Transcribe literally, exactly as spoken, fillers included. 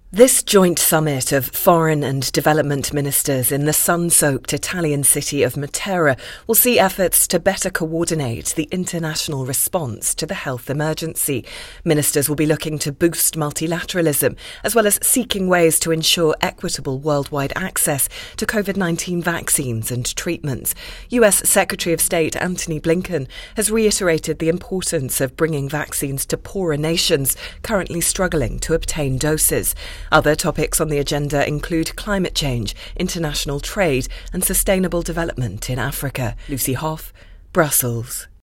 This joint summit of foreign and development ministers in the sun-soaked Italian city of Matera will see efforts to better coordinate the international response to the health emergency. Ministers will be looking to boost multilateralism, as well as seeking ways to ensure equitable worldwide access to COVID nineteen vaccines and treatments. U S Secretary of State Antony Blinken has reiterated the importance of bringing vaccines to poorer nations currently struggling to obtain doses. Other topics on the agenda include climate change, international trade and sustainable development in Africa. Lucy Hoff, Brussels.